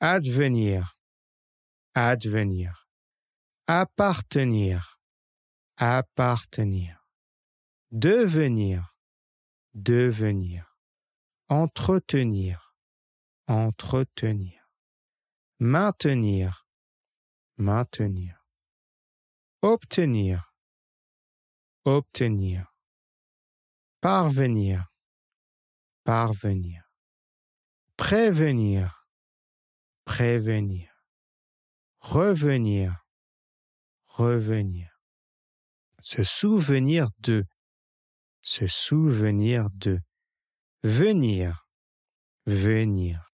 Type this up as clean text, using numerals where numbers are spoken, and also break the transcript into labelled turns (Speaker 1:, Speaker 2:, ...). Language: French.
Speaker 1: advenir, advenir, appartenir, appartenir, devenir, devenir, entretenir, entretenir, maintenir, maintenir, obtenir, obtenir, parvenir, parvenir, prévenir, prévenir, revenir, revenir, se souvenir de, se souvenir de, venir, venir,